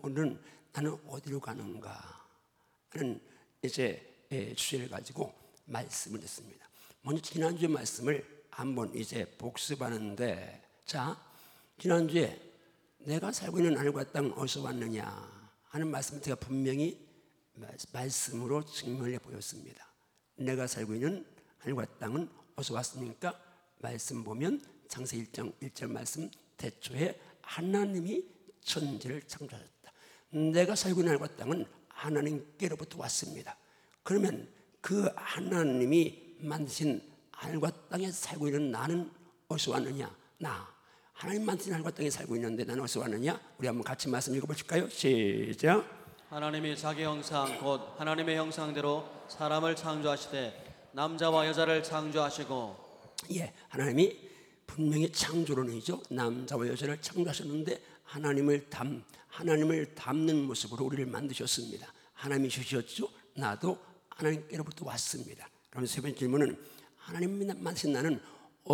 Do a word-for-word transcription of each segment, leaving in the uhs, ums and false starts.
오늘은 나는 어디로 가는가 하는 이제 주제를 가지고 말씀을 했습니다. 먼저 지난주의 말씀을 한번 이제 복습하는데, 자, 지난주에 내가 살고 있는 하늘과 땅 어디서 왔느냐 하는 말씀을 제가 분명히 말씀으로 증명해 보였습니다. 내가 살고 있는 하늘과 땅은 어디서 왔습니까? 말씀 보면 창세 일 장 일 절 말씀, 태초에 하나님이 천지를 창조하셨다. 내가 살고 있는 하늘과 땅은 하나님께로부터 왔습니다. 그러면 그 하나님이 만드신 하늘과 땅에 살고 있는 나는 어디서 왔느냐? 나 하나님 만드신 하늘과 땅에 살고 있는데 나는 어디서 왔느냐? 우리 한번 같이 말씀 읽어보실까요? 시작. 하나님이 자기 형상 곧 하나님의 형상대로 사람을 창조하시되 남자와 여자를 창조하시고. 예, 하나님이 분명히 창조론이죠. 남자와 여자를 창조하셨는데 하나님을 담 하나님을 닮는 모습으로 우리를 만드셨습니다. 하나님이 주셨죠. 나도 하나님께로부터 왔습니다. 그럼 세 번째 질문은 하나님이 만드신 나는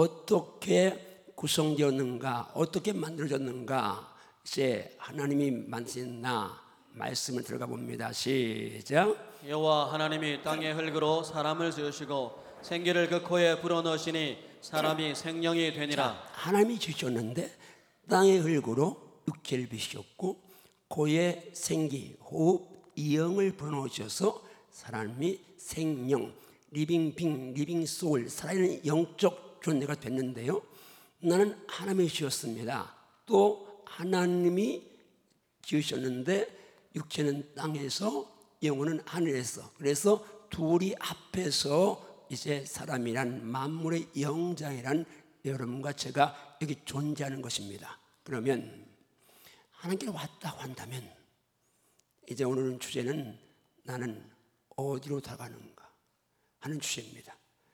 어떻게 구성되었는가, 어떻게 만들어졌는가? 이제 하나님이 만드신 나 말씀을 들어가 봅니다. 시작. 여호와 하나님이 땅의 흙으로 사람을 지으시고 생기를 그 코에 불어넣으시니 사람이 생명이 되니라. 자, 하나님이 지으셨는데 땅의 흙으로 육체를 비우셨고 코에 생기, 호흡, 이영을 불어넣으셔서 사람이 생명, 리빙 빙, 리빙 소울, 살아있는 영적 존재가 됐는데요. 나는 하나님이 지었습니다. 또 하나님이 지으셨는데 육체는 땅에서 영혼은 하늘에서, 그래서 둘이 합해서 이제 사람이란 만물의 영장이란 여러분과 제가 여기 존재하는 것입니다. 그러면 하나님께 왔다고 한다면 이제 오늘은 주제는 나는 어디로 돌아가는가 하는 주제입니다.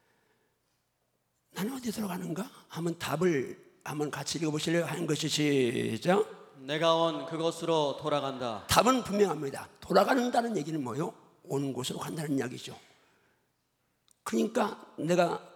나는 어디로 돌아가는가 하면 답을 한번 같이 읽어보실래요? 하는 것이 시작. 내가 온 그곳으로 돌아간다. 답은 분명합니다. 돌아간다는 얘기는 뭐예요? 온 곳으로 간다는 이야기죠. 그러니까 내가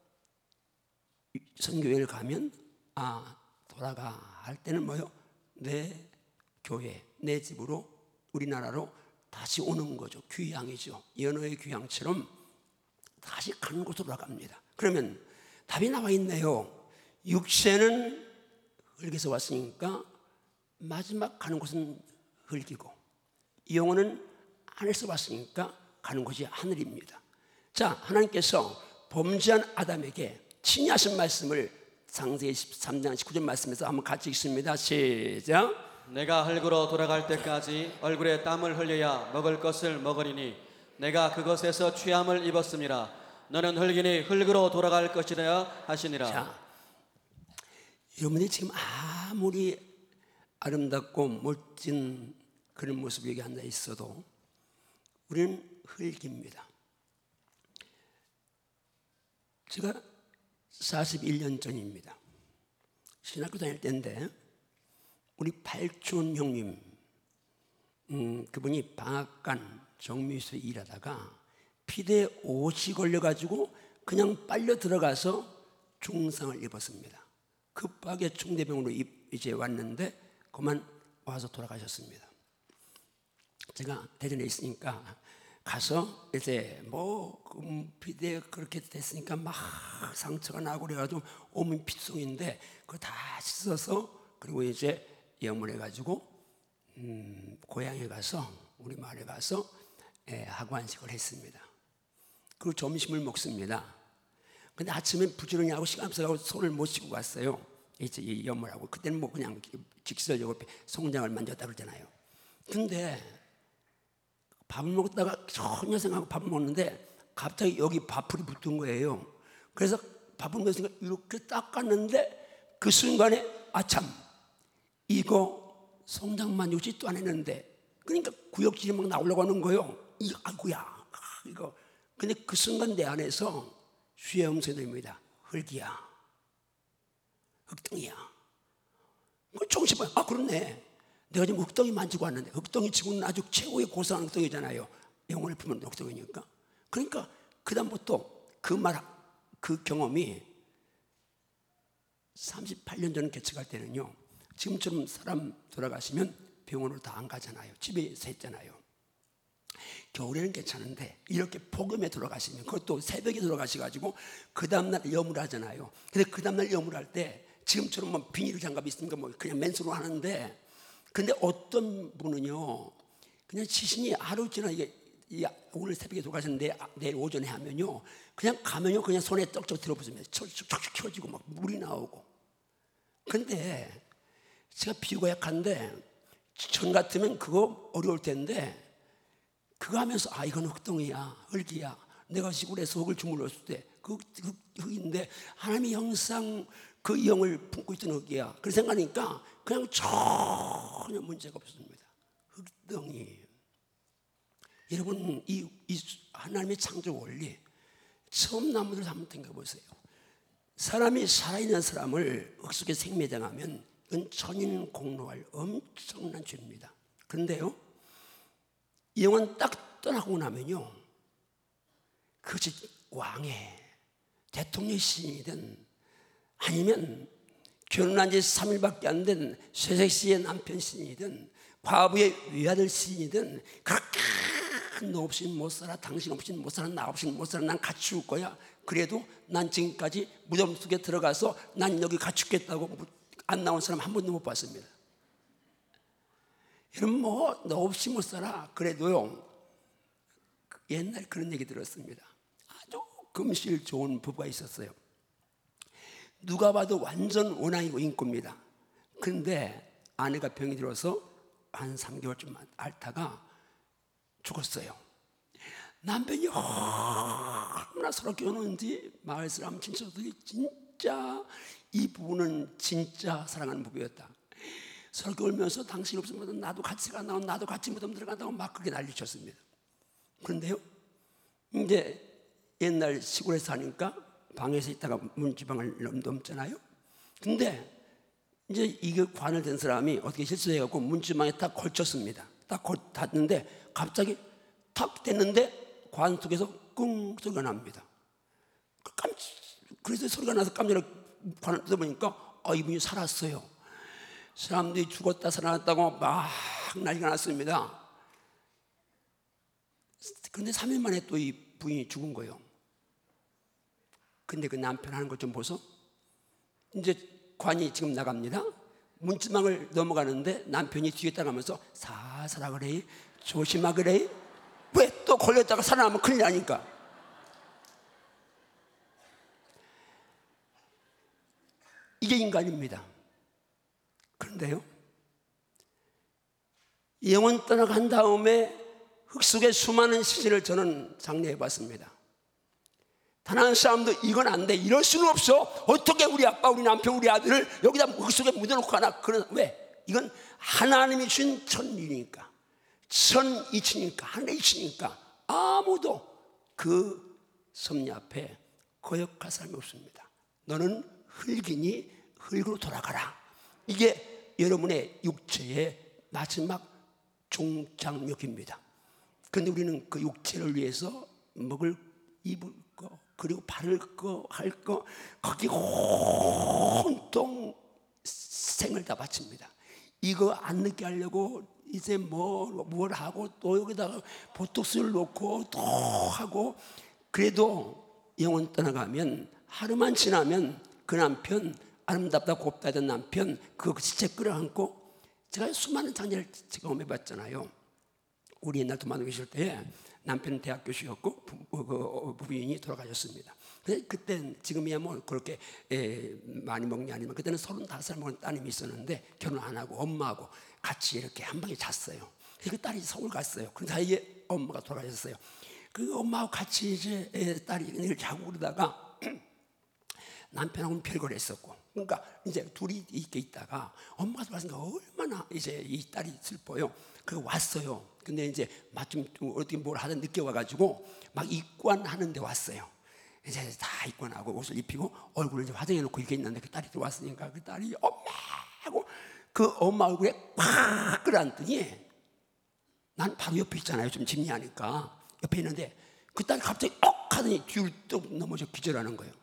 선교회를 가면 아 돌아가 할 때는 뭐예요? 내 교회, 내 집으로, 우리나라로 다시 오는 거죠. 귀향이죠. 연어의 귀향처럼 다시 가는 곳으로 돌아갑니다. 그러면 답이 나와 있네요. 육체는 흙에서 왔으니까 마지막 가는 곳은 흙이고, 영혼은 하늘에서 왔으니까 가는 곳이 하늘입니다. 자, 하나님께서 범죄한 아담에게 친히 하신 말씀을 창세기 십삼 장 십구 절 말씀에서 한번 같이 읽습니다. 시작. 내가 흙으로 돌아갈 때까지 얼굴에 땀을 흘려야 먹을 것을 먹으리니 내가 그것에서 취함을 입었음이라. 너는 흙이니 흙으로 돌아갈 것이라 하시니라. 자, 여러분이 지금 아무리 아름답고 멋진 그런 모습이 여기 앉아 있어도 우리는 흙입니다. 제가 사십일 년 전입니다. 신학교 다닐 때인데 우리 팔촌 형님, 음, 그분이 방앗간 정미소에 일하다가 피대에 옷이 걸려가지고 그냥 빨려 들어가서 중상을 입었습니다. 급하게 중대병으로 이제 왔는데 그만 와서 돌아가셨습니다. 제가 대전에 있으니까 가서 이제 뭐 피대에 그렇게 됐으니까 막 상처가 나고 그래가지고 온몸이 피통인데 그거 다 씻어서 그리고 이제 염원해가지고 음, 고향에 가서 우리 마을에 가서 예, 하관식을 했습니다. 그리고 점심을 먹습니다. 근데 아침에 부지런히 하고 시간 없어서 손을 못 씻고 갔어요. 이제 이 염원하고 그때는 뭐 그냥 직설적으로 송장을 만졌다 그러잖아요. 근데 밥을 먹다가 전혀 생각하고 밥을 먹는데 갑자기 여기 밥풀이 붙은 거예요. 그래서 밥을 먹으니까 이렇게 닦았는데 그 순간에 아참 이거 송장 만지고 짓도 안 했는데, 그러니까 구역질이 막 나오려고 하는 거예요. 이 아이고야 이거. 근데 그 순간 내 안에서 주의 음성이 들립니다. 흙이야, 흙덩이야. 정신 봐. 아 그렇네. 내가 지금 흙덩이 만지고 왔는데, 흙덩이 치고는 아주 최고의 고상한 흙덩이잖아요. 영혼을 품는 흙덩이니까. 그러니까 그 다음부터 그 말, 그 경험이 삼십팔 년 전 개척할 때는요, 지금처럼 사람 돌아가시면 병원으로 다 안 가잖아요. 집에서 했잖아요. 겨울에는 괜찮은데 이렇게 폭염에 들어가시면, 그것도 새벽에 들어가셔가지고 그 다음날 염을 하잖아요. 근데 그 다음날 염을 할 때 지금처럼 뭐 비닐 장갑이 있으니까 뭐 그냥 맨수로 하는데, 근데 어떤 분은요 그냥 시신이 하루 지나 이게 오늘 새벽에 들어가셨는데 내일 오전에 하면요 그냥 가면요 그냥 손에 떡떡 들어붙으면 척척척 켜지고 막 물이 나오고. 근데 제가 피부가 약한데 전 같으면 그거 어려울 텐데, 그거 하면서 아 이건 흙덩이야, 흙이야, 내가 시골에서 흙을 주물렀을 때 그 흙인데 하나님이 항상 그 영을 품고 있던 흙이야, 그런 생각하니까 그냥 전혀 문제가 없습니다. 흙덩이. 여러분 이, 이 하나님의 창조 원리 처음 나무들 한번 생각해보세요. 사람이 살아있는 사람을 흙 속에 생매장하면 이건 천인 공로할 엄청난 죄입니다. 그런데요 영은 딱 떠나고 나면요 그것이 왕의 대통령 시인이든 아니면 결혼한 지 삼 일밖에 안 된 쇠색 씨의 남편 시인이든 과부의 외아들 시인이든 그렇게 너 없이는 못 살아, 당신 없이는 못 살아, 나 없이는 못 살아, 난 같이 죽을 거야. 그래도 난 지금까지 무덤 속에 들어가서 난 여기 같이 죽겠다고 안 나온 사람 한 번도 못 봤습니다. 여러분 뭐 너 없이 못 살아. 그래도요 옛날 그런 얘기 들었습니다. 아주 금실 좋은 부부가 있었어요. 누가 봐도 완전 원앙이고 인꼬입니다. 그런데 아내가 병이 들어서 한 삼 개월쯤 앓다가 죽었어요. 남편이 얼마나 서럽게 우는지 마을 사람 친척들이 진짜 이 부부는 진짜 사랑하는 부부였다. 서럽게 울면서 당신 없으면 나도 같이 가, 나도 같이 무덤 들어간다고 막 그렇게 난리쳤습니다. 그런데요 이제 옛날 시골에 사니까 방에서 있다가 문지방을 넘잖아요. 근데 이제 이게 관을 된 사람이 어떻게 실수해갖고 문지방에 딱 걸쳤습니다. 딱 닿는데 갑자기 탁 됐는데 관 속에서 끙 소리가 납니다. 깜짝, 그래서 소리가 나서 깜짝 관을 뜯어보니까 아, 이분이 살았어요. 사람들이 죽었다 살아났다고 막 난리가 났습니다. 그런데 삼 일 만에 또 이 부인이 죽은 거예요. 근데 그 남편 하는 것 좀 보소. 이제 관이 지금 나갑니다. 문지방을 넘어가는데 남편이 뒤에 따라가면서 살살하 그래, 조심하 그래. 왜 또 걸렸다가 살아나면 큰일 나니까. 이게 인간입니다. 그런데요 영원 떠나간 다음에 흙 속에 수많은 시신을 저는 장례해 봤습니다. 단 한 사람도 이건 안 돼, 이럴 수는 없어, 어떻게 우리 아빠, 우리 남편, 우리 아들을 여기다 흙 속에 묻어놓고 가나. 그런, 왜? 이건 하나님이 주신 천리니까, 천이치니까, 하나의 이치니까 아무도 그 섭리 앞에 거역할 사람이 없습니다. 너는 흙이니 흙으로 돌아가라. 이게 여러분의 육체의 마지막 종착역입니다. 그런데 우리는 그 육체를 위해서 먹을, 입을 거, 그리고 바를 거, 할 거, 거기 온통 생을 다 바칩니다. 이거 안 늦게 하려고 이제 뭐, 뭘 하고 또 여기다가 보톡스를 놓고 또 하고. 그래도 영혼 떠나가면 하루만 지나면 그 남편, 아름답다 곱다 된 남편 그 시체 끌어안고, 제가 수많은 장례를 경험해 봤잖아요. 우리 옛날 도마도 계실 때 남편은 대학 교수였고 부, 부인이 돌아가셨습니다. 근데 그때는 지금이야 뭐 그렇게 에, 많이 먹냐 아니면, 그때는 서른다섯 살 먹은 따님이 있었는데 결혼 안 하고 엄마하고 같이 이렇게 한 방에 잤어요. 그 딸이 서울 갔어요. 그 사이에 엄마가 돌아가셨어요. 그 엄마하고 같이 이제 에, 딸이 이렇게 자고 그러다가 남편하고는 별거를 했었고, 그러니까 이제 둘이 이렇게 있다가 엄마가 돌아가시니까 얼마나 이제 이 딸이 슬퍼요. 그 왔어요. 근데 이제 마침 어떻게 뭘 하다 늦게 와가지고 막 입관하는데 왔어요. 이제 다 입관하고 옷을 입히고 얼굴을 이제 화장해 놓고 이렇게 있는데 그 딸이 들어왔으니까 그 딸이 엄마 하고 그 엄마 얼굴에 팍 끌어안더니, 난 바로 옆에 있잖아요. 좀 짐리하니까 옆에 있는데 그 딸이 갑자기 억 하더니 뒤로 뚝 넘어져 기절하는 거예요.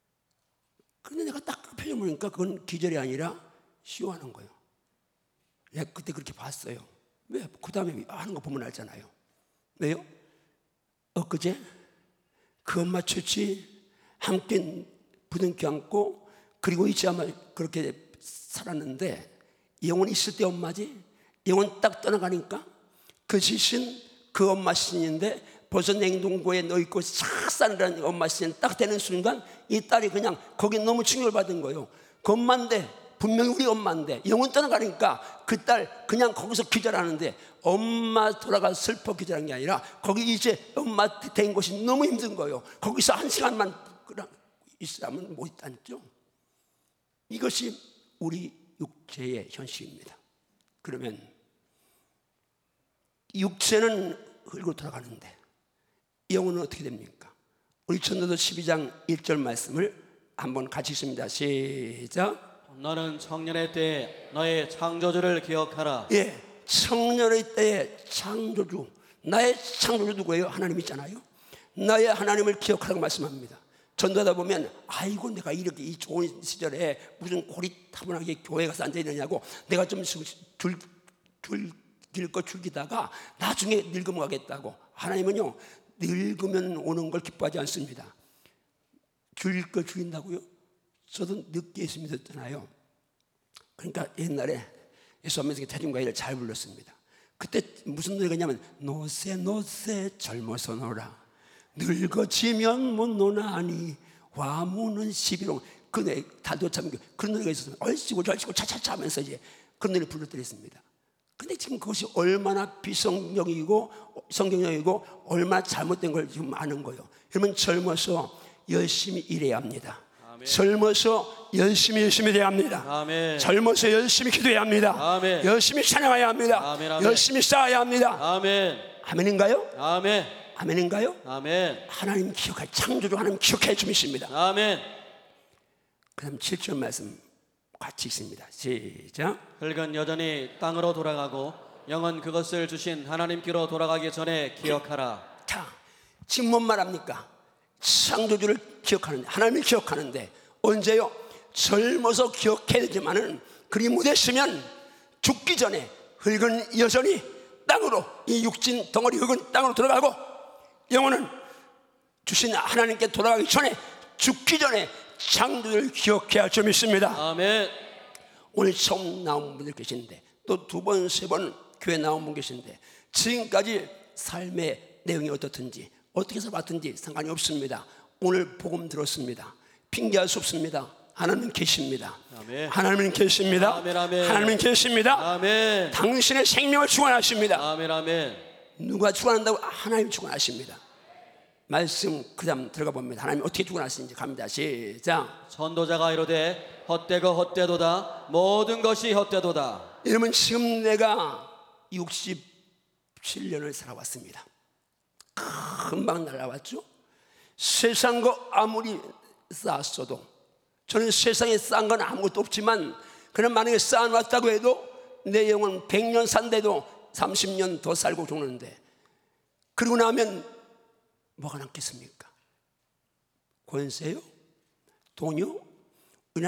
그런데 내가 딱 그 표정 보니까 그건 기절이 아니라 시호하는 거예요. 내가 그때 그렇게 봤어요. 왜? 그 다음에 하는 거 보면 알잖아요. 왜요? 엊그제 그 엄마 처치 함께 부둥켜 안고 그리고 이제 아마 그렇게 살았는데 영혼이 있을 때 엄마지, 영혼 딱 떠나가니까 그 시신 그 엄마 신인데 벌써 냉동고에 넣어있고 싹 싸늘한 엄마 신 딱 되는 순간 이 딸이 그냥 거기 너무 충격을 받은 거예요. 그 엄마인데 분명히 우리 엄마인데 영혼 떠나가니까 그 딸 그냥 거기서 기절하는데 엄마 돌아가 슬퍼 기절한 게 아니라 거기 이제 엄마 된 곳이 너무 힘든 거예요. 거기서 한 시간만 있으면 못 앉죠. 이것이 우리 육체의 현실입니다. 그러면 육체는 흘고 돌아가는데 영혼은 어떻게 됩니까? 우리 전도서 십이 장 일 절 말씀을 한번 같이 읽습니다. 시작. 너는 청년의 때에 너의 창조주를 기억하라. 예, 청년의 때에 창조주, 나의 창조주 누구예요? 하나님 있잖아요. 나의 하나님을 기억하라고 말씀합니다. 전도하다 보면 아이고 내가 이렇게 이 좋은 시절에 무슨 고리타분하게 교회 가서 앉아있느냐고 내가 좀 줄, 줄, 길거 줄기다가 나중에 늙으면 가겠다고. 하나님은요 늙으면 오는 걸 기뻐하지 않습니다. 줄일 거 줄인다고요? 저도 늦게 예수 믿었잖아요. 그러니까 옛날에 예수 안 믿어서 대중가요를 잘 불렀습니다. 그때 무슨 노래가냐면 노세 노세 젊어서 노라 늙어지면 못 노나니 화무는 십일홍. 그 노래 다도 참 그런 노래가 있었어요. 얼씨고 절씨고 차차차 하면서 이제 그런 노래를 불러드렸습니다. 근데 지금 그것이 얼마나 비성경이고 성경적이고 얼마나 잘못된 걸 지금 아는 거예요. 여러분 젊어서 열심히 일해야 합니다. 아멘. 젊어서 열심히 열심히 해야 합니다. 아멘. 젊어서 열심히 기도해야 합니다. 아멘. 열심히 찬양해야 합니다. 아멘, 아멘. 열심히 쌓아야 합니다. 아멘. 아멘인가요? 아멘. 아멘인가요? 아멘. 하나님 기억할 창조주 하나님 기억해 주십니다. 아멘. 그다음 칠 절 말씀 같이 읽습니다. 시작. 흙은 여전히 땅으로 돌아가고 영은 그것을 주신 하나님께로 돌아가기 전에 기억하라. 자, 지금 뭔 말합니까? 창조주를 기억하는데 하나님을 기억하는데 언제요? 젊어서 기억해야 되지만은 그리 못했으면 죽기 전에 흙은 여전히 땅으로 이 육진 덩어리 흙은 땅으로 돌아가고 영혼은 주신 하나님께 돌아가기 전에 죽기 전에 창조주를 기억해야 좀 있습니다. 아멘. 오늘 처음 나온 분들 계신데 또 두 번, 세 번 교회 나온 분 계신데 지금까지 삶의 내용이 어떻든지 어떻게 살았든지 상관이 없습니다. 오늘 복음 들었습니다. 핑계할 수 없습니다. 하나님 계십니다. 아멘. 하나님은 계십니다. 아멘, 아멘. 하나님은 계십니다. 아멘. 당신의 생명을 축원하십니다. 아멘, 아멘. 누가 축원한다고? 하나님 축원하십니다. 말씀 그 다음 들어가 봅니다. 하나님 어떻게 축원하시는지 갑니다. 시작. 선도자가 이르되 헛되고 헛되도다 모든 것이 헛되도다. 여러분 지금 내가 육십칠 년을 살아왔습니다. 금방 날아왔죠. 세상 거 아무리 쌓았어도 저는 세상에 쌓은 건 아무것도 없지만 그냥 만약에 쌓아놨다고 해도 내 영혼 백 년 산데도 삼십 년 더 살고 죽는데 그러고 나면 뭐가 남겠습니까? 권세요? 돈요? 우리나라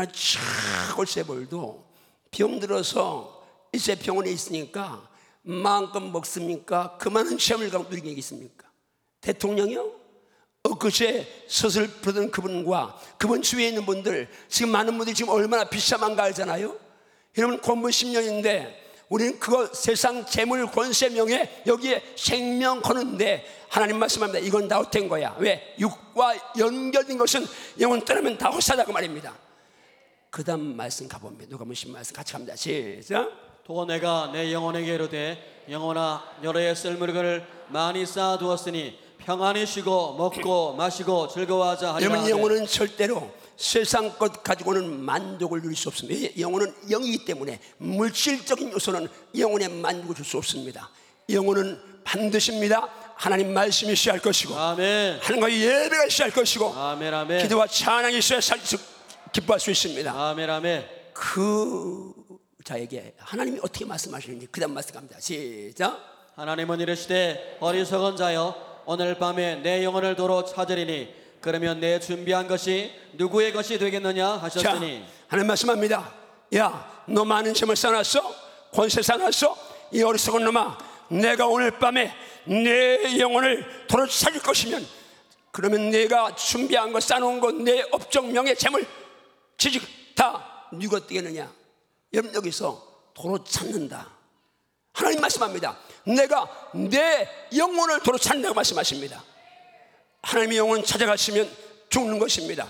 최골세벌도 병들어서 이제 병원에 있으니까 마음껏 먹습니까? 그 많은 시험을 누리게 있습니까? 대통령이요? 엊그제 서슬 부르던 그분과 그분 주위에 있는 분들 지금 많은 분들이 지금 얼마나 비참한가 알잖아요. 여러분 권분 십 년인데 우리는 그거 세상 재물 권세 명예 여기에 생명 거는데 하나님 말씀합니다. 이건 다 헛된 거야. 왜? 육과 연결된 것은 영혼 떠나면 다 헛사다고 말입니다. 그 다음 말씀 가봅니다. 누가 보신 말씀 같이 갑니다. 시작. 또 내가 내 영혼에게 이르되 영혼아 여러의 쓸물을 많이 쌓아두었으니 평안히 쉬고 먹고 마시고 즐거워하자 하리라. 여러분 영혼은 절대로 세상 것 가지고는 만족을 누릴 수 없습니다. 영혼은 영이기 때문에 물질적인 요소는 영혼에 만족을 줄 수 없습니다. 영혼은 반드시입니다. 하나님 말씀이 있어야 할 것이고 아멘. 하나님과 예배가 있어야 할 것이고 아멘, 아멘. 기도와 찬양이 있어야 살, 기뻐할 수 있습니다. 아멘, 아멘. 그 자에게 하나님이 어떻게 말씀하시는지 그 다음 말씀 갑니다. 시작. 하나님은 이르시되 어리석은 자여 오늘 밤에 내 영혼을 도로 찾으리니 그러면 내 준비한 것이 누구의 것이 되겠느냐 하셨으니. 자, 하나님 말씀합니다. 야, 너 많은 재물 쌓아놨어? 권세사 나서 이 어리석은 놈아, 내가 오늘 밤에 내 영혼을 도로 찾을 것이면, 그러면 내가 준비한 거, 쌓아놓은 거, 내 업적, 명예, 재물, 지식 다 네가 어떻겠느냐. 여러분, 여기서 도로 찾는다. 하나님 말씀합니다. 내가 내 영혼을 도로 찾는다고 말씀하십니다. 하나님의 영혼 찾아가시면 죽는 것입니다.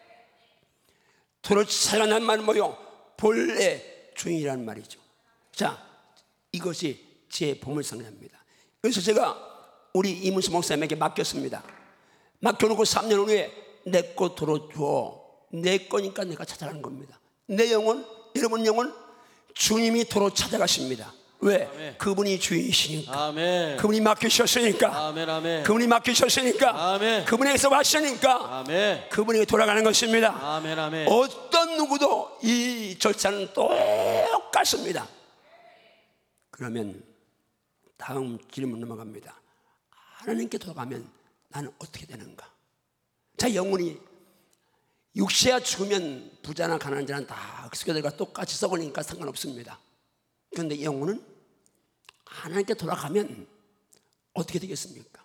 도로 찾아가는 말은 뭐요? 본래 주인이라는 말이죠. 자, 이것이 제 보물상자입니다. 그래서 제가 우리 이문수 목사님에게 맡겼습니다. 맡겨놓고 삼 년 후에 내 거 도로 주어. 내 거니까 내가 찾아가는 겁니다. 내 영혼, 여러분 영혼 주님이 도로 찾아가십니다. 왜? 아멘. 그분이 주인이시니까. 아멘. 그분이 맡기셨으니까. 아멘, 아멘. 그분이 맡기셨으니까. 아멘. 그분에게서 왔으니까. 아멘. 그분에게 돌아가는 것입니다. 아멘, 아멘. 어떤 누구도 이 절차는 똑같습니다. 그러면 다음 질문 넘어갑니다. 하나님께 돌아가면 나는 어떻게 되는가? 자, 영혼이 육체가 죽으면 부자나 가난한 자는 다 흑수교들과 똑같이 썩으니까 상관없습니다. 그런데 영혼은 하나님께 돌아가면 어떻게 되겠습니까?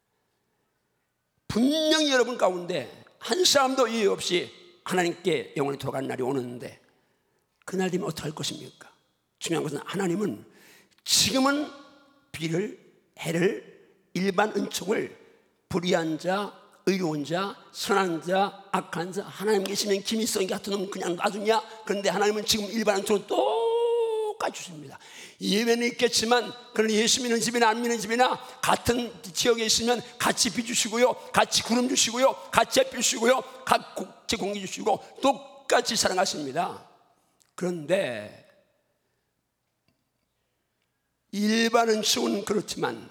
분명히 여러분 가운데 한 사람도 이유 없이 하나님께 영혼이 돌아가는 날이 오는데, 그날 되면 어떻게 할 것입니까? 중요한 것은 하나님은 지금은 비를, 해를, 일반 은총을 불의한 자, 의로운 자, 선한 자, 악한 자, 하나님 계시면 김일성 같은 놈 그냥 놔두냐? 그런데 하나님은 지금 일반 은총을 똑같이 주십니다. 예외는 있겠지만, 그런 예수 믿는 집이나 안 믿는 집이나 같은 지역에 있으면 같이 비 주시고요, 같이 구름 주시고요, 같이 햇빛 주시고요, 같이 공기 주시고 똑같이 사랑하십니다. 그런데 일반 은총은 그렇지만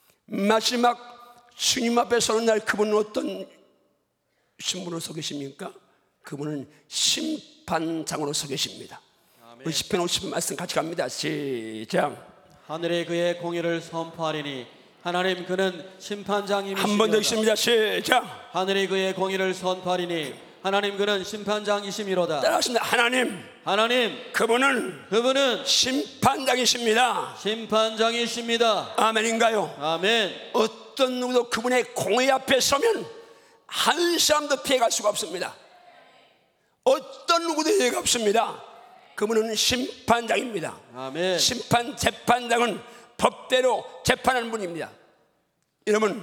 마지막 주님 앞에 서는 날, 그분은 어떤 신분으로 서 계십니까? 그분은 심판장으로 서 계십니다. 우리 시편 오십 편 말씀 같이 갑니다. 시작. 하늘에 그의 공의를 선포하리니 하나님 그는 심판장이시니라. 한 번 더 있습니다. 시작. 하늘에 그의 공의를 선포하리니 하나님 그는 심판장이시미로다. 따라하십니다. 하나님, 하나님 그분은 그분은 심판장이십니다. 심판장이십니다. 아멘인가요? 아멘. 어떤 누구도 그분의 공의 앞에 서면 한 사람도 피해갈 수가 없습니다. 어떤 누구도 예외가 없습니다. 그분은 심판장입니다. 아멘. 심판 재판장은 법대로 재판하는 분입니다. 여러분,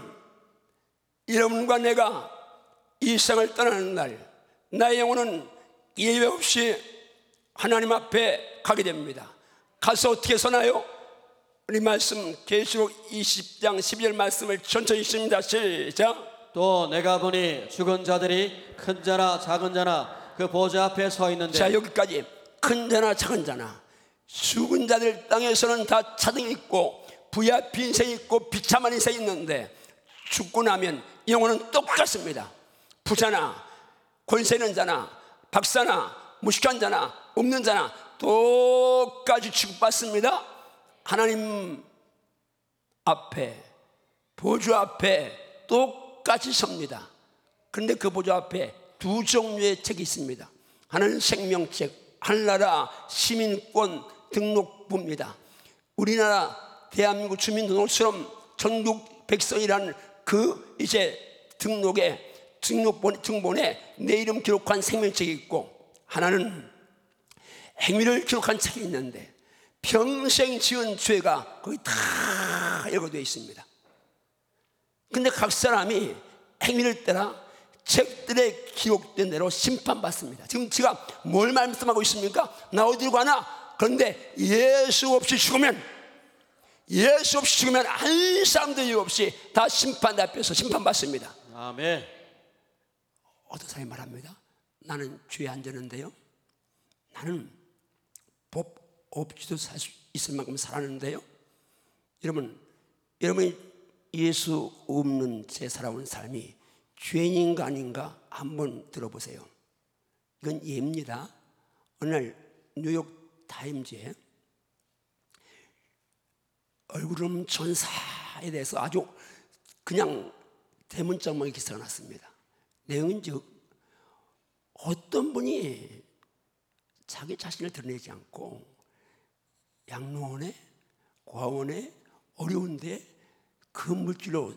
여러분과 내가 이 세상을 떠나는 날, 나의 영혼은 예외 없이 하나님 앞에 가게 됩니다. 가서 어떻게 서나요? 우리 말씀 계시록 이십 장 십이 절 말씀을 천천히 읽습니다. 시작. 또 내가 보니 죽은 자들이 큰 자나 작은 자나 그 보좌 앞에 서 있는데. 자, 여기까지 큰 자나 작은 자나 죽은 자들 땅에서는 다 차등이 있고 부야 빈생이 있고 비참한 인생이 있는데, 죽고 나면 영혼은 똑같습니다. 부자나 권세 있는 자나 박사나 무식한 자나 없는 자나 똑같이 취급받습니다. 하나님 앞에, 보좌 앞에 똑같이 섭니다. 그런데 그 보좌 앞에 두 종류의 책이 있습니다. 하나는 생명책, 하늘나라 시민권 등록부입니다. 우리나라 대한민국 주민등록처럼 전국 백성이라는 그 이제 등록에 등록본, 등본에 내 이름 기록한 생명책이 있고, 하나는 행위를 기록한 책이 있는데 평생 지은 죄가 거기 다 열거되어 있습니다. 근데 각 사람이 행위를 따라 책들에 기록된 대로 심판받습니다. 지금 제가 뭘 말씀하고 있습니까? 나 어디로 가나? 그런데 예수 없이 죽으면, 예수 없이 죽으면 한 사람도 이유 없이 다 심판 앞에서 심판받습니다. 아멘. 어떤 사람이 말합니다. 나는 죄에 안 되는데요, 나는 법 없이도 살 수 있을 만큼 살았는데요. 여러분, 여러분이 예수 없는 채 살아온 삶이 죄인인가 아닌가 한번 들어보세요. 이건 예입니다. 어느 날 뉴욕 타임즈에 얼굴 없는 전사에 대해서 아주 그냥 대문짝만의 기사가 났습니다. 내용은 즉, 어떤 분이 자기 자신을 드러내지 않고 양로원에 고아원에 어려운데 그 물질로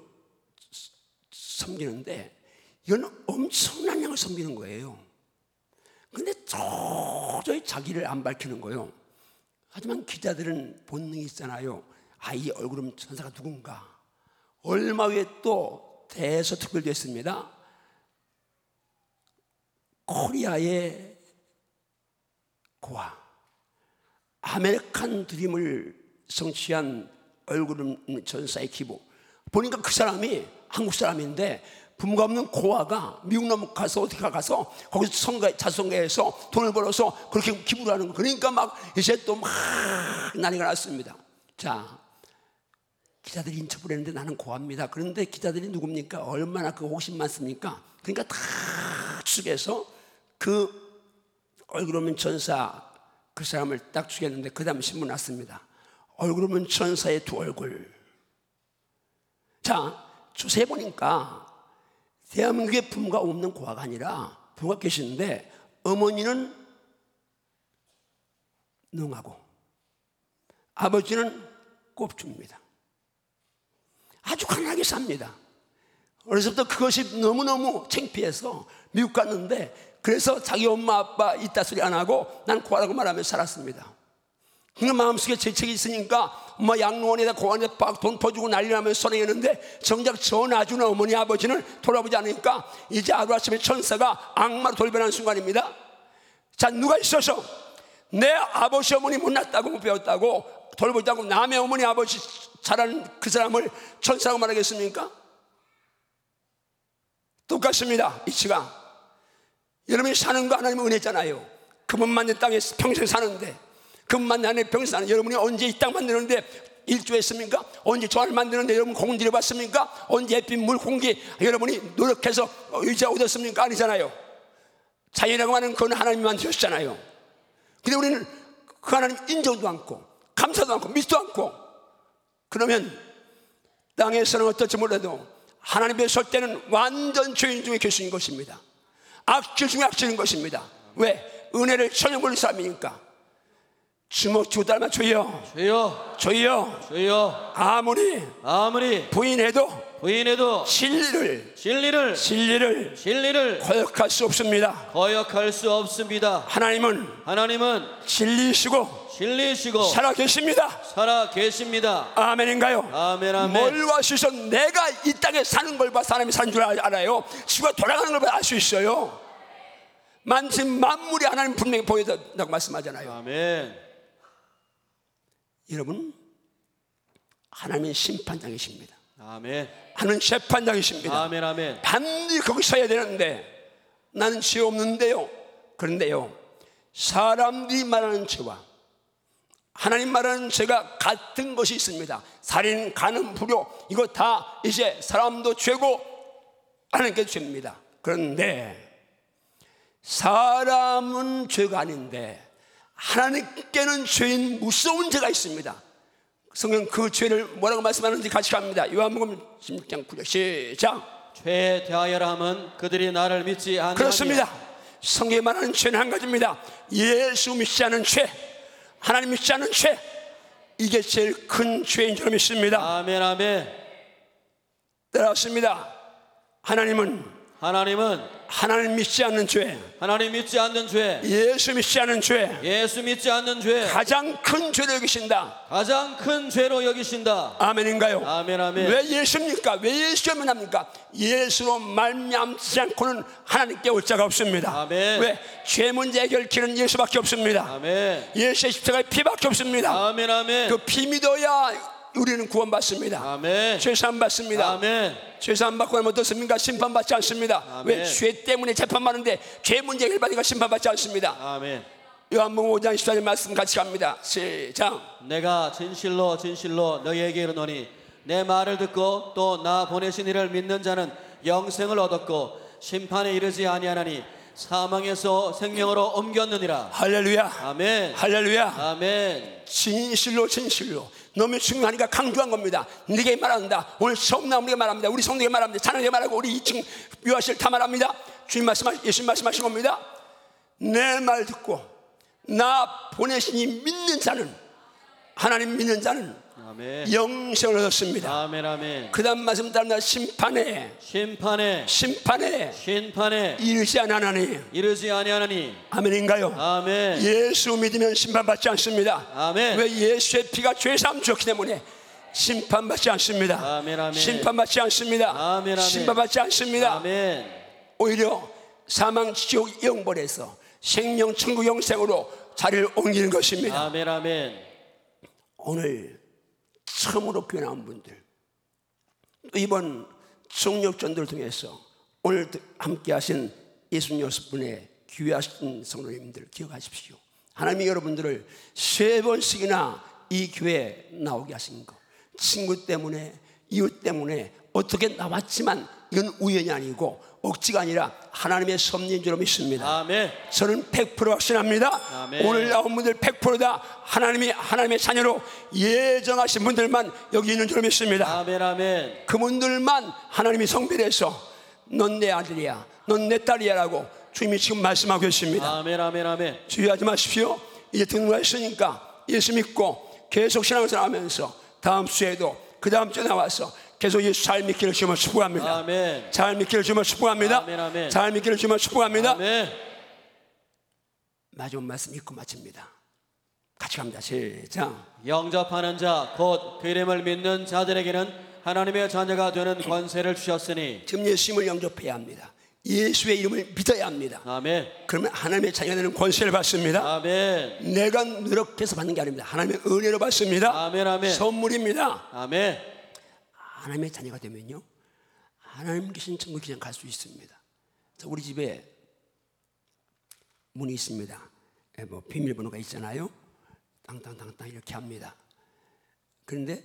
섬기는데 이건 엄청난 양을 섬기는 거예요. 근데 도저히 자기를 안 밝히는 거예요. 하지만 기자들은 본능이 있잖아요. 아, 이 얼굴은 천사가 누군가. 얼마 후에 또 대서특별됐습니다. 코리아의 고아, 아메리칸 드림을 성취한 얼굴은 전사의 기부. 보니까 그 사람이 한국 사람인데 부모가 없는 고아가 미국 넘어가서 어떻게 가서 거기서 선거, 자선거에서 돈을 벌어서 그렇게 기부를 하는 거. 그러니까 막 이제 또 막 난리가 났습니다. 자, 기자들이 인터뷰를 했는데 나는 고아입니다. 그런데 기자들이 누굽니까? 얼마나 그 호심 많습니까? 그러니까 다 추측해서 그 얼굴 없는 전사 그 사람을 딱 죽였는데 그 다음 신문 났습니다. 얼굴 없는 전사의 두 얼굴. 자, 조사해 보니까 대한민국에 부모가 없는 고아가 아니라 부모가 계시는데 어머니는 능하고 아버지는 꼽줍니다. 아주 가난하게 삽니다. 어려서부터 그것이 너무너무 창피해서 미국 갔는데 그래서 자기 엄마 아빠 이따 소리 안 하고 난 고아라고 말하며 살았습니다. 그 마음속에 재책이 있으니까 엄마 양로원에다 고아원에다 막 돈 퍼주고 난리 나면서 선행했는데 정작 전아주는 어머니 아버지는 돌아보지 않으니까 이제 하루아침에 천사가 악마로 돌변하는 순간입니다. 자, 누가 있어서 내 아버지 어머니 못났다고 못 배웠다고 돌보지 않고 남의 어머니 아버지 잘하는 그 사람을 천사라고 말하겠습니까? 똑같습니다. 이치가 여러분이 사는 거 하나님은 은혜잖아요. 그분만 내 땅에 평생 사는데 그분만 내 안에 평생 사는 여러분이 언제 이 땅 만드는데 일조했습니까? 언제 저 안을 만드는데 여러분 공 들여봤습니까? 언제 햇빛 물 공기 여러분이 노력해서 의자 얻었습니까? 아니잖아요. 자연이라고 하는 그건 하나님이 만드셨잖아요. 근데 우리는 그 하나님 인정도 않고 감사도 않고 믿지도 않고 그러면 땅에서는 어떨지 몰라도 하나님 앞에 설 때는 완전 죄인 중에 교수인 것입니다. 악질 중에 악질인 것입니다. 왜? 은혜를 전혀 모르는 사람이니까. 주먹 쥐고 따르면 주여 주여 주여 주여 아무리 아무리 부인해도 부인해도 진리를 진리를 진리를 진리를 거역할 수 없습니다. 거역할 수 없습니다. 하나님은 하나님은 진리이시고 진리이시고 살아 계십니다. 살아 계십니다. 아멘인가요? 아멘 아멘. 뭘 와주셔서 내가 이 땅에 사는 걸 봐 사람이 사는 줄 알아요. 지구가 돌아가는 걸 봐 알 수 있어요. 만신 만물이 하나님 분명히 보여준다고 말씀하잖아요. 아멘. 여러분 하나님은 심판장이십니다. 아멘. 하나님은 재판장이십니다. 아멘 아멘. 반드시 거기 서야 되는데 나는 죄 없는데요. 그런데요 사람들이 말하는 죄와 하나님 말하는 죄가 같은 것이 있습니다. 살인, 간음, 불효 이거 다 이제 사람도 죄고 하나님께도 죄입니다. 그런데 사람은 죄가 아닌데 하나님께는 죄인 무서운 죄가 있습니다. 성경 그 죄를 뭐라고 말씀하는지 같이 갑니다. 요한복음 십육 장 구 절 시작. 죄에 대하여라 함은 그들이 나를 믿지 아니하니라. 그렇습니다. 성경에 말하는 죄는 한 가지입니다. 예수 믿지 않은 죄, 하나님 믿지 않은 죄, 이게 제일 큰 죄인 줄 믿습니다. 아멘 아멘. 따라왔습니다. 하나님은 하나님은 하나님 믿지 않는 죄, 하나님 믿지 않는 죄, 예수 믿지 않는 죄, 예수 믿지 않는 죄 가장 큰 죄로 여기신다. 가장 큰 죄로 여기신다. 아멘인가요? 아멘 아멘. 왜 예수입니까? 왜 예수만 합니까? 예수로 말미암지 않고는 하나님께 올 자가 없습니다. 아멘. 왜? 죄 문제 해결키는 예수밖에 없습니다. 아멘. 예수의 십자가의 피밖에 없습니다. 아멘 아멘. 그 피 믿어야 우리는 구원받습니다. 아멘. 죄산 받습니다. 아멘. 죄산 받고 나면 어떻습니까? 심판받지 않습니다. 아멘. 왜? 죄 때문에 재판받는데 죄 문제 해결받으니까 심판받지 않습니다. 아멘. 요한복음 오 장 십사 절 말씀 같이 갑니다. 시작. 내가 진실로 진실로 너희에게 이르노니 내 말을 듣고 또 나 보내신 이를 믿는 자는 영생을 얻었고 심판에 이르지 아니하나니 사망에서 생명으로 옮겼느니라. 할렐루야. 아멘. 할렐루야. 아멘. 진실로 진실로 너무 중요하니까 강조한 겁니다. 네게 말한다. 오늘 처음 나온 우리가 말합니다. 우리 성도에게 말합니다. 자녀에게 말하고 우리 이 층 유아실 다 말합니다. 주님 말씀, 예수님 말씀하신 겁니다. 내 말 듣고 나 보내시니 믿는 자는 하나님 믿는 자는 아멘. 영생을 얻었습니다. 아멘. 아멘. 그 다음 말씀 따르면 심판에 심판에 심판에 심판에 이르지 않으나니. 이르지 아니하나니. 아멘인가요? 아멘. 예수 믿으면 심판받지 않습니다. 아멘. 왜? 예수의 피가 죄사함 주었기 때문에 심판받지 않습니다. 아멘. 아멘. 심판받지 않습니다. 아멘. 아멘. 심판받지 않습니다. 아멘. 오히려 사망 지옥 영벌에서 생명 천국 영생으로 자리를 옮기는 것입니다. 아멘. 아멘. 오늘 처음으로 교회 나온 분들, 또 이번 성령전도를 통해서 오늘 함께 하신 예순여섯 분의 귀하신 성도님들 기억하십시오. 하나님이 여러분들을 세 번씩이나 이 교회에 나오게 하신 거, 친구 때문에, 이웃 때문에 어떻게 나왔지만 이건 우연이 아니고 억지가 아니라 하나님의 섭리인 줄 믿습니다. 아멘. 저는 백 퍼센트 확신합니다. 아멘. 오늘 나온 분들 백 퍼센트다 하나님이 하나님의 자녀로 예정하신 분들만 여기 있는 줄 믿습니다. 아멘. 아멘. 그분들만 하나님이 성별해서 넌 내 아들이야, 넌 내 딸이야라고 주님이 지금 말씀하고 계십니다. 아멘. 아멘. 아멘. 주의하지 마십시오. 이제 등록했으니까 예수 믿고 계속 신앙생활 하면서 다음 주에도 그 다음 주에 나와서 계속 예수 잘 믿기를 주면 축복합니다. 아멘. 잘 믿기를 주면 축복합니다. 아멘. 아멘. 잘 믿기를 주면 축복합니다. 아멘. 마지막 말씀 읽고 마칩니다. 같이 갑니다. 시작. 영접하는 자 곧 그 이름을 믿는 자들에게는 하나님의 자녀가 되는 권세를 주셨으니. 지금 예수님을 영접해야 합니다. 예수의 이름을 믿어야 합니다. 아멘. 그러면 하나님의 자녀가 되는 권세를 받습니다. 아멘. 내가 노력해서 받는 게 아닙니다. 하나님의 은혜로 받습니다. 아멘. 아멘. 선물입니다. 아멘. 하나님의 자녀가 되면요, 하나님 계신 천국 그냥 갈 수 있습니다. 자, 우리 집에 문이 있습니다. 예, 뭐 비밀번호가 있잖아요. 땅땅땅땅 이렇게 합니다. 그런데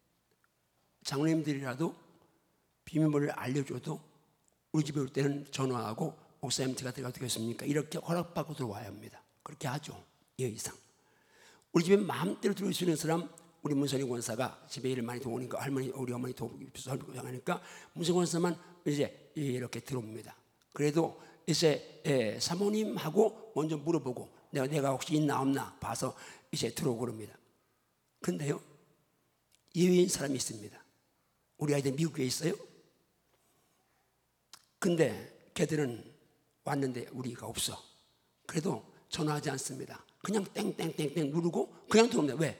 장로님들이라도 비밀번호를 알려줘도 우리 집에 올 때는 전화하고 목사님 제가 들어가도 되겠습니까? 이렇게 허락받고 들어와야 합니다. 그렇게 하죠. 예 이상. 우리 집에 마음대로 들어올 수 있는 사람, 우리 문선희 권사가 집에 일을 많이 도우니까 할머니, 우리 어머니 도우고 하니까 문선희 권사만 이제 이렇게 들어옵니다. 그래도 이제 예, 사모님하고 먼저 물어보고 내가 내가 혹시 있나 없나 봐서 이제 들어오고 그럽니다. 근데요, 예외인 사람이 있습니다. 우리 아이들 미국에 있어요. 근데 걔들은 왔는데 우리가 없어. 그래도 전화하지 않습니다. 그냥 땡땡땡땡 누르고 그냥 들어옵니다. 왜?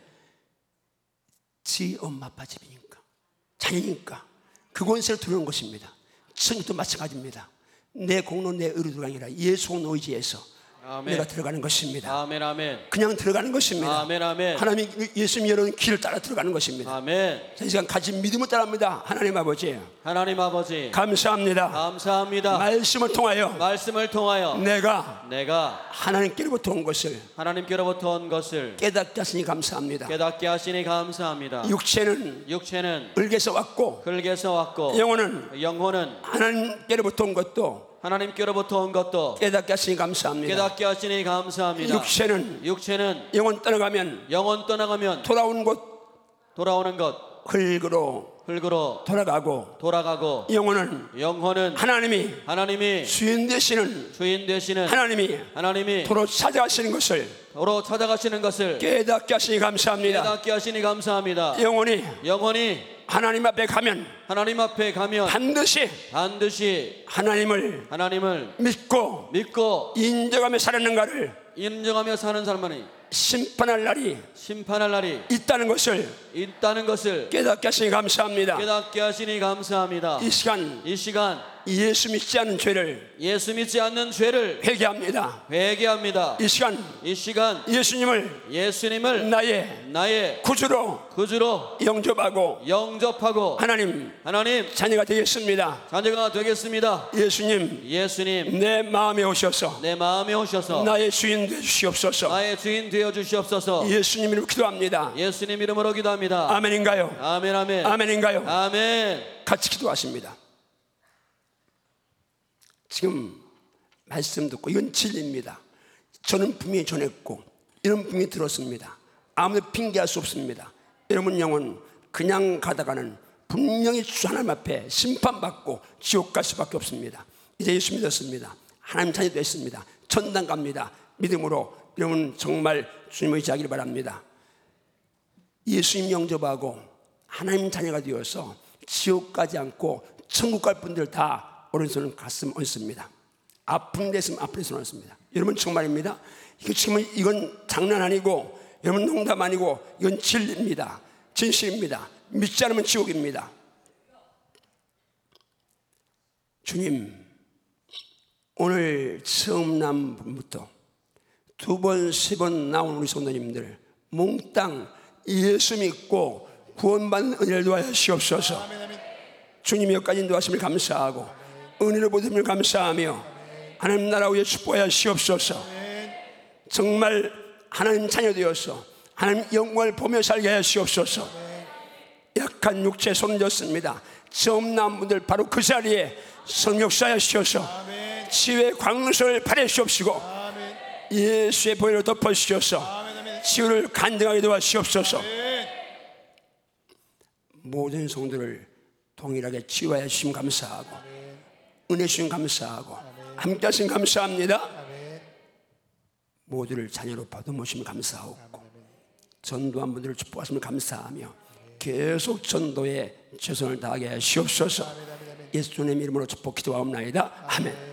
지 엄마 아빠 집이니까, 자녀니까 그 권세를 들어오는 것입니다. 천국도 마찬가지입니다. 내 공로 내 의로 들어가는 게 아니라 예수 공로 의지에서 아멘. 내가 들어가는 것입니다. 아멘. 아멘. 그냥 들어가는 것입니다. 아멘. 아멘. 하나님이 예수님이 열어놓은 길을 따라 들어가는 것입니다. 아멘. 자, 이 시간 가진 믿음을 따라합니다. 하나님 아버지 하나님 아버지 감사합니다. 감사합니다. 말씀을 통하여 말씀을 통하여 내가 내가 하나님께로부터 온 것을 하나님께로부터 온 것을 깨닫게 하시니 감사합니다. 깨닫게 하시니 감사합니다. 육체는 육체는 흙에서 왔고 흙에서 왔고 영혼은 영혼은 하나님께로부터 온 것도 하나님께로부터 온 것도 깨닫게 하시니 감사합니다. 깨닫게 하시니 감사합니다. 육체는 육체는 영혼 떠나가면 영혼 떠나가면 돌아오는 곳 돌아오는 것 흙으로 흙으로 돌아가고, 돌아가고 영혼은 영혼은 하나님이 하나님이 주인 되시는 주인 되시는 하나님이 하나님이 도로 찾아가시는 것을 도로 찾아가시는 것을 깨닫게 하시니 감사합니다. 깨닫게 하시니 감사합니다. 영혼이 영혼이 하나님 앞에 가면 하나님 앞에 가면 반드시 반드시 하나님을 하나님을 믿고 믿고 인정하며 살았는가를 인정하며 사는 사람만이 심판할 날이 심판할 날이 있다는 것을 있다는 것을 깨닫게 하시니 감사합니다. 깨닫게 하시니 감사합니다. 이 시간 이 시간 예수 믿지 않는 죄를 예수 믿지 않는 죄를 회개합니다. 회개합니다. 이 시간 이 시간 예수님을 예수님을 나의 나의 구주로 구주로 영접하고 영접하고 하나님 하나님 자녀가 되겠습니다. 자녀가 되겠습니다. 예수님 예수님 내 마음에 오셔서 내 마음에 오셔서 나의 주인 되어 주시옵소서. 나의 주인 되어 주시옵소서. 예수님 이름으로 기도합니다. 예수님 이름으로 기도합니다. 아멘인가요? 아멘. 아멘. 아멘인가요? 아멘. 같이 기도하십니다. 지금 말씀 듣고 이건 진리입니다. 저는 분명히 전했고 이런 분명히 들었습니다. 아무도 핑계할 수 없습니다. 여러분 영혼 그냥 가다가는 분명히 주 하나님 앞에 심판받고 지옥 갈 수밖에 없습니다. 이제 예수 믿었습니다. 하나님 자녀 됐습니다. 천당 갑니다. 믿음으로 여러분 정말 주님을 의지하기를 바랍니다. 예수님 영접하고 하나님 자녀가 되어서 지옥 가지 않고 천국 갈 분들 다 오른손은 가슴 얹습니다. 아픈 데서 아픈 데서 얹습니다. 여러분 정말입니다. 이거 지금 이건 장난 아니고 여러분 농담 아니고 이건 진리입니다. 진실입니다. 믿지 않으면 지옥입니다. 주님, 오늘 처음 난 분부터 두 번, 세 번 나온 우리 성도님들 몽땅 예수 믿고 구원받는 은혜를 도하여 주옵소서. 주님 여기까지 인도하심을 감사하고 은혜를 보듬을 감사하며 하나님 나라 위에 축복하여 주옵소서. 정말 하나님 자녀 되어서 하나님 영광을 보며 살게 하여 주옵소서. 약한 육체 손졌습니다. 처음 나온 분들 바로 그 자리에 성육사하여 주셔서 치유의 광선을 발해 주옵시고 예수의 보혈로 덮어 주셔서 치유를 간증하게 도와주옵소서. 모든 성도를 동일하게 치유하여 주심 감사하고 은혜 주심 감사하고 함께 하심 감사합니다. 모두를 자녀로 받아모심 감사하고 전도한 분들을 축복하심을 감사하며 계속 전도에 최선을 다하게 하시옵소서. 예수님의 이름으로 축복 기도하옵나이다. 아멘.